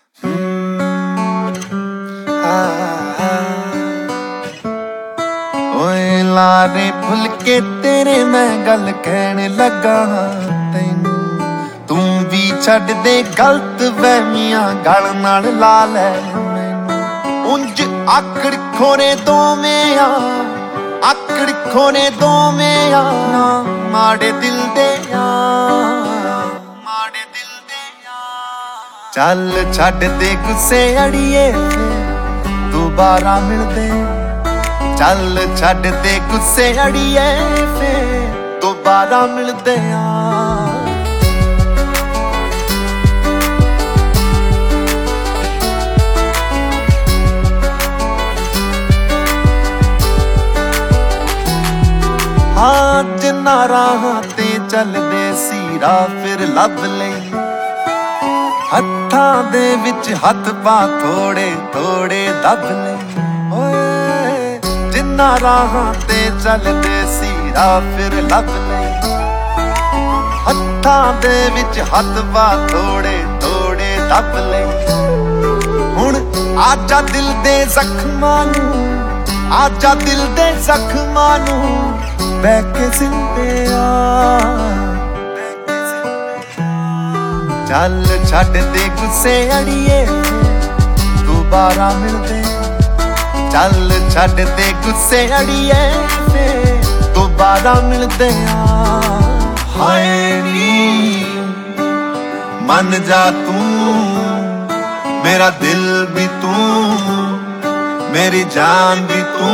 ओए लारे भुल के तेरे मैं गल कहने लगा तैनू तू भी छड्ड दे गलत वहमियां गल नाल ला लै मैनू उंज आकड़ खोने दोवें आकड़ खोने दोवें ना माड़े दिल दे माड़े दिल दे चल छड्ड दे गुस्से अड़िए दोबारा मिलदे चल छड्ड दे गुस्से अड़िए फिर दोबारा मिलदे हाँ जिन्ना राहां ते चलदे सी राह फिर लभ लई हत्थां दे विच हत्थ पा थोड़े थोड़े दब लई जिन्ना राहां ते चलदे सी राह फिर लभ लई हत्थां दे विच हत्थ पा थोड़े थोड़े दब लई हुण आजा दिल दे जख्मां नूं आजा दिल दे जख्मां नूं बैठ के जिंदे चल छड्ड दे गुस्से अड़िए दोबारा मिलदे चल छड्ड दे गुस्से अड़िए दोबारा मिलदे हाय नी मन जा तू मेरा दिल भी तू मेरी जान भी तू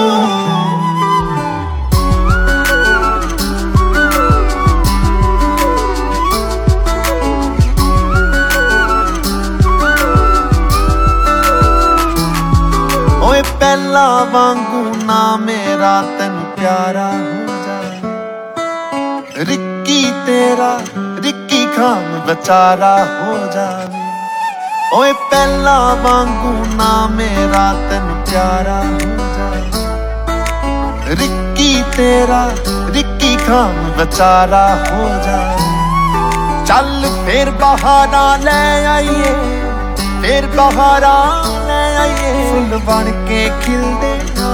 ओए पहला वांगू ना मेरा तेन प्यारा हो जाए रिक्की तेरा रिक्की खान बेचारा हो जाए ओए पहला वांगू ना मेरा तेन प्यारा हो जाए रिक्की तेरा रिक्की खान बेचारा हो जाए चल फिर बहाना ले आइए फिर बहारा ले आइए फुल बन के खिलदे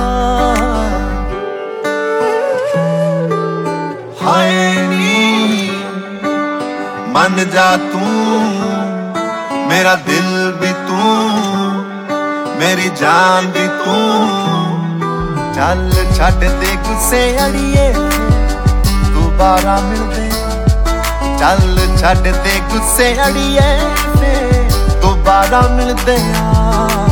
हाय नी मन जा तू मेरा दिल भी तू मेरी जान भी तू चल छड्ड दे गुस्से अड़िए दोबारा मिलदे चल छड्ड दे गुस्से अड़िए दोबारा मिलदे